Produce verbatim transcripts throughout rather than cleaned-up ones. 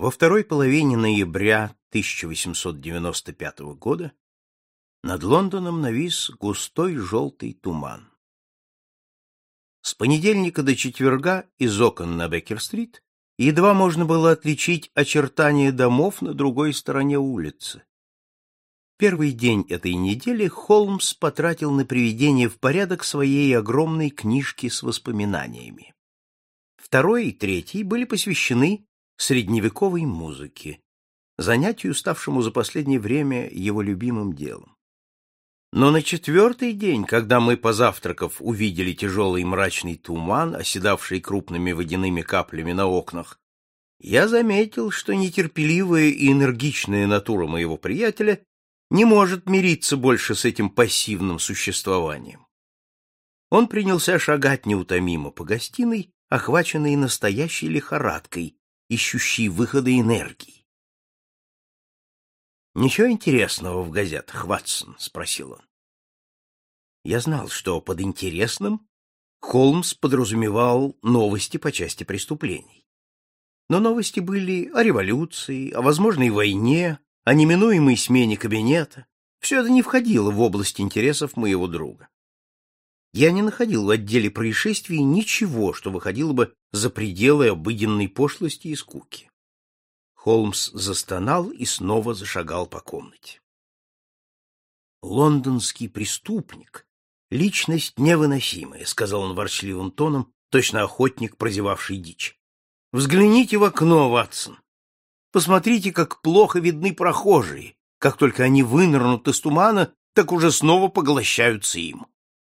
Во второй половине ноября тысяча восемьсот девяносто пятого года над Лондоном навис густой желтый туман. С понедельника до четверга из окон на Беккер-стрит едва можно было отличить очертания домов на другой стороне улицы. Первый день этой недели Холмс потратил на приведение в порядок своей огромной книжки с воспоминаниями. Второй и третий были посвящены средневековой музыке, занятию, ставшему за последнее время его любимым делом. Но на четвертый день, когда мы, позавтракав, увидели тяжелый мрачный туман, оседавший крупными водяными каплями на окнах, я заметил, что нетерпеливая и энергичная натура моего приятеля не может мириться больше с этим пассивным существованием. Он принялся шагать неутомимо по гостиной, охваченный настоящей лихорадкой, ищущей выхода энергии. «Ничего интересного в газетах, Ватсон?» — спросил он. Я знал, что под интересным Холмс подразумевал новости по части преступлений. Но новости были о революции, о возможной войне, о неминуемой смене кабинета. Все это не входило в область интересов моего друга. Я не находил в отделе происшествий ничего, что выходило бы за пределы обыденной пошлости и скуки. Холмс застонал и снова зашагал по комнате. «Лондонский преступник — личность невыносимая», — сказал он ворчливым тоном, точно охотник, прозевавший дичь. «Взгляните в окно, Ватсон. Посмотрите, как плохо видны прохожие. Как только они вынырнут из тумана, так уже снова поглощаются им.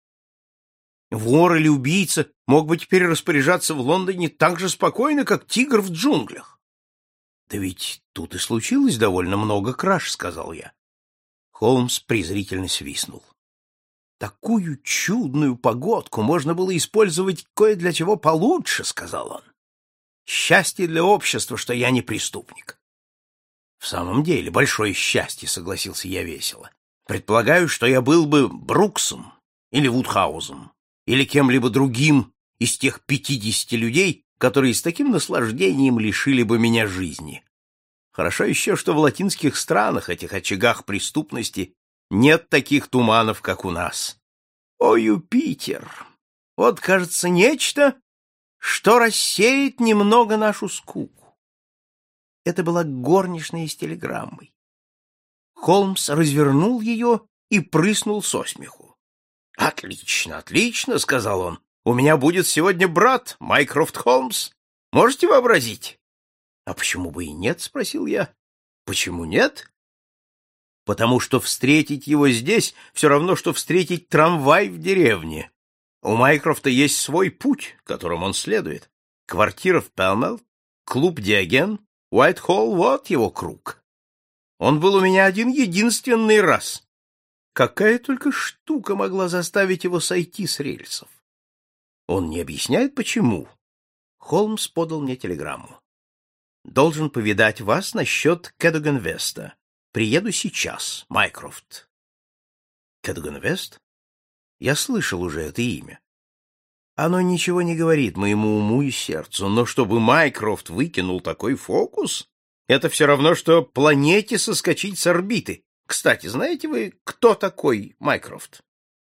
Вор или убийца мог бы теперь распоряжаться в Лондоне так же спокойно, как тигр в джунглях». «Да ведь тут и случилось довольно много краж», — сказал я. Холмс презрительно свистнул. «Такую чудную погодку можно было использовать кое для чего получше», — сказал он. «Счастье для общества, что я не преступник». «В самом деле, большое счастье», — согласился я весело. «Предполагаю, что я был бы Бруксом или Вудхаузом, или кем-либо другим из тех пятидесяти людей, которые с таким наслаждением лишили бы меня жизни. Хорошо еще, что в латинских странах, этих очагах преступности, нет таких туманов, как у нас. О, Юпитер! Вот, кажется, нечто, что рассеет немного нашу скуку». Это была горничная с телеграммой. Холмс развернул ее и прыснул со смеху. «Отлично, отлично», — сказал он. «У меня будет сегодня брат, Майкрофт Холмс. Можете вообразить?» «А почему бы и нет?» — спросил я. «Почему нет?» «Потому что встретить его здесь все равно, что встретить трамвай в деревне. У Майкрофта есть свой путь, которым он следует. Квартира в Пелмел, клуб Диоген, Уайт-Холл — вот его круг. Он был у меня один единственный раз. Какая только штука могла заставить его сойти с рельсов? Он не объясняет, почему». Холмс подал мне телеграмму. «Должен повидать вас насчет Кэдоган-Веста. Приеду сейчас, Майкрофт». Кэдоган-Вест? Я слышал уже это имя. Оно ничего не говорит моему уму и сердцу, но чтобы Майкрофт выкинул такой фокус, это все равно, что планете соскочить с орбиты. Кстати, знаете вы, кто такой Майкрофт?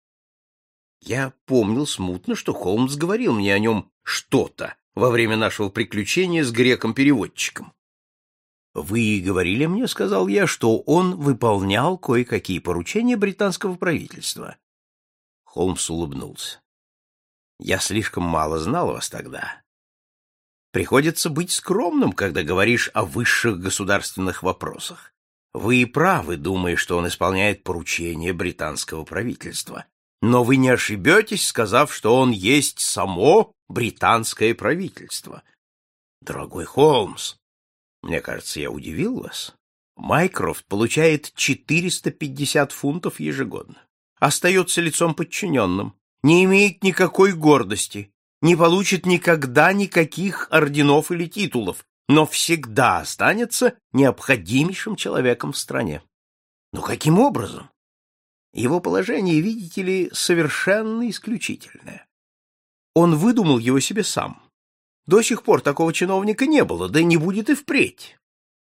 Я помнил смутно, что Холмс говорил мне о нем что-то во время нашего приключения с греком-переводчиком. «Вы говорили мне, — сказал я, — что он выполнял кое-какие поручения британского правительства». Холмс улыбнулся. «Я слишком мало знал вас тогда. Приходится быть скромным, когда говоришь о высших государственных вопросах. Вы и правы, думая, что он исполняет поручения британского правительства. Но вы не ошибетесь, сказав, что он есть само британское правительство. Дорогой Холмс, мне кажется, я удивил вас. Майкрофт получает четыреста пятьдесят фунтов ежегодно. Остается лицом подчиненным, не имеет никакой гордости, не получит никогда никаких орденов или титулов, но всегда останется необходимейшим человеком в стране. Но каким образом? Его положение, видите ли, совершенно исключительное. Он выдумал его себе сам. До сих пор такого чиновника не было, да не будет и впредь.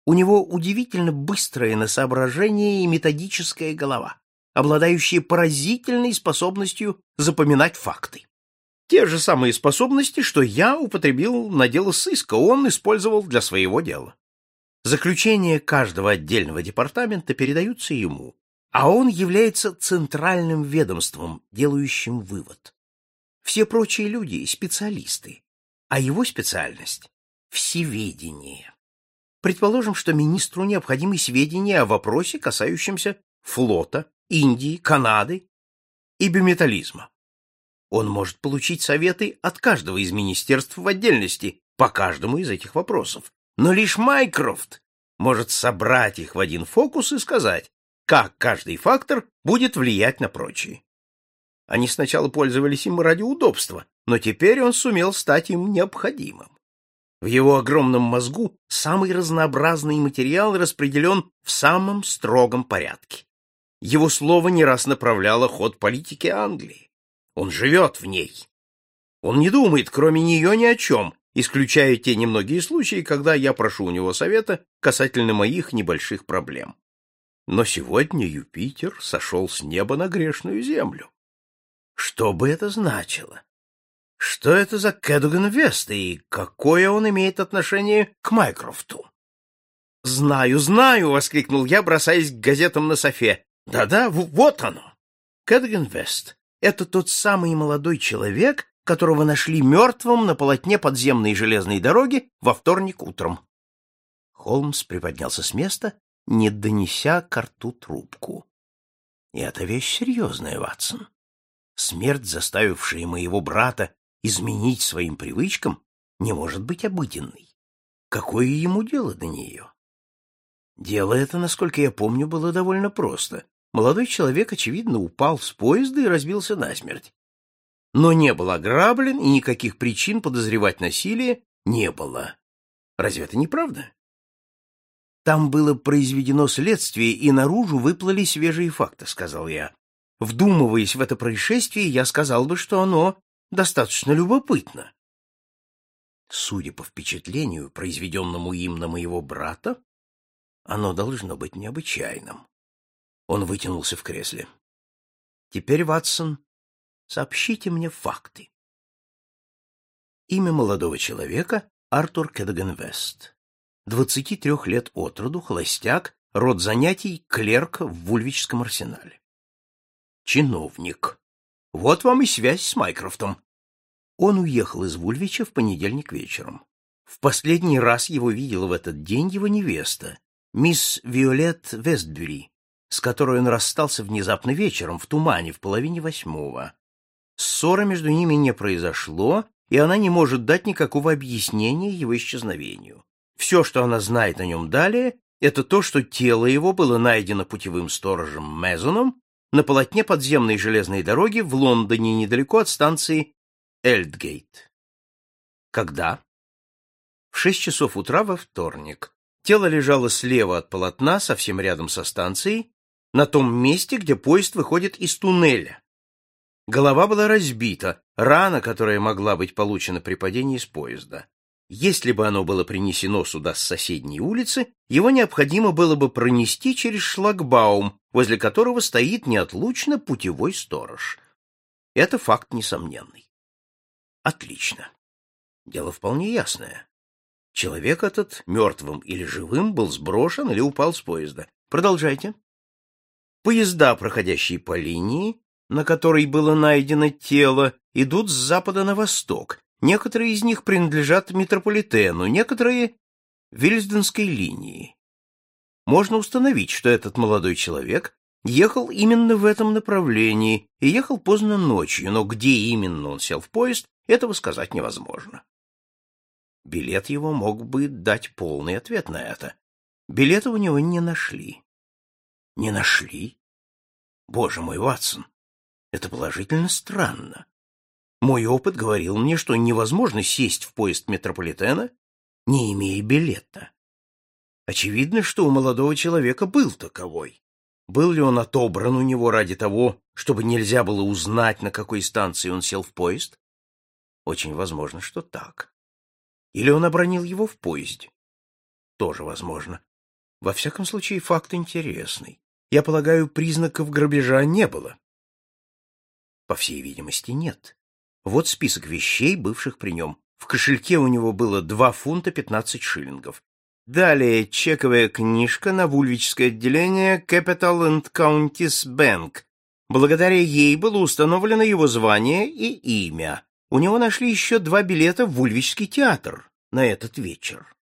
У него удивительно быстрая на соображение и методическая голова, обладающая поразительной способностью запоминать факты. Те же самые способности, что я употребил на дело сыска, он использовал для своего дела. Заключения каждого отдельного департамента передаются ему, а он является центральным ведомством, делающим вывод. Все прочие люди — специалисты, а его специальность — всеведение. Предположим, что министру необходимы сведения о вопросе, касающемся флота, Индии, Канады и биметаллизма. Он может получить советы от каждого из министерств в отдельности по каждому из этих вопросов, но лишь Майкрофт может собрать их в один фокус и сказать, как каждый фактор будет влиять на прочие. Они сначала пользовались им ради удобства, но теперь он сумел стать им необходимым. В его огромном мозгу самый разнообразный материал распределен в самом строгом порядке. Его слово не раз направляло ход политики Англии. Он живет в ней. Он не думает, кроме нее, ни о чем, исключая те немногие случаи, когда я прошу у него совета касательно моих небольших проблем. Но сегодня Юпитер сошел с неба на грешную землю. Что бы это значило? Что это за Кэдуган Вест и какое он имеет отношение к Майкрофту? «Знаю, знаю!» — воскликнул я, бросаясь к газетам на софе. «Да-да, вот оно! Кэдуган Вест — это тот самый молодой человек, которого нашли мертвым на полотне подземной железной дороги во вторник утром». Холмс приподнялся с места, не донеся ко рту трубку. «И это вещь серьезная, Ватсон. Смерть, заставившая моего брата изменить своим привычкам, не может быть обыденной. Какое ему дело до нее?» Дело это, насколько я помню, было довольно просто. Молодой человек, очевидно, упал с поезда и разбился насмерть. Но не был ограблен, и никаких причин подозревать насилие не было. Разве это не правда? Там было произведено следствие, и наружу выплыли свежие факты, — сказал я. Вдумываясь в это происшествие, я сказал бы, что оно достаточно любопытно. Судя по впечатлению, произведенному им на моего брата, оно должно быть необычайным. Он вытянулся в кресле. Теперь, Ватсон, сообщите мне факты. Имя молодого человека — Артур Кэдуган Вест. двадцати трех лет от роду, холостяк, род занятий — клерк в Вульвичском арсенале. Чиновник. Вот вам и связь с Майкрофтом. Он уехал из Вульвича в понедельник вечером. В последний раз его видела в этот день его невеста, мисс Виолет Вестбюри, с которой он расстался внезапно вечером, в тумане, в половине восьмого. Ссоры между ними не произошло, и она не может дать никакого объяснения его исчезновению. Все, что она знает о нем далее, это то, что тело его было найдено путевым сторожем Мезоном на полотне подземной железной дороги в Лондоне, недалеко от станции Эльдгейт. Когда? В шесть часов утра во вторник. Тело лежало слева от полотна, совсем рядом со станцией, на том месте, где поезд выходит из туннеля. Голова была разбита, рана, которая могла быть получена при падении с поезда. Если бы оно было принесено сюда с соседней улицы, его необходимо было бы пронести через шлагбаум, возле которого стоит неотлучно путевой сторож. Это факт несомненный. Отлично. Дело вполне ясное. Человек этот, мертвым или живым, был сброшен или упал с поезда. Продолжайте. Поезда, проходящие по линии, на которой было найдено тело, идут с запада на восток. Некоторые из них принадлежат метрополитену, некоторые — Вильсденской линии. Можно установить, что этот молодой человек ехал именно в этом направлении и ехал поздно ночью, но где именно он сел в поезд, этого сказать невозможно. Билет его мог бы дать полный ответ на это. Билета у него не нашли. Не нашли? Боже мой, Ватсон, это положительно странно. Мой опыт говорил мне, что невозможно сесть в поезд метрополитена, не имея билета. Очевидно, что у молодого человека был таковой. Был ли он отобран у него ради того, чтобы нельзя было узнать, на какой станции он сел в поезд? Очень возможно, что так. Или он обронил его в поезде? Тоже возможно. Во всяком случае, факт интересный. Я полагаю, признаков грабежа не было. По всей видимости, нет. Вот список вещей, бывших при нем. В кошельке у него было два фунта пятнадцать шиллингов. Далее чековая книжка на вульвическое отделение Capital and Counties Bank. Благодаря ей было установлено его звание и имя. У него нашли еще два билета в Вульвический театр на этот вечер.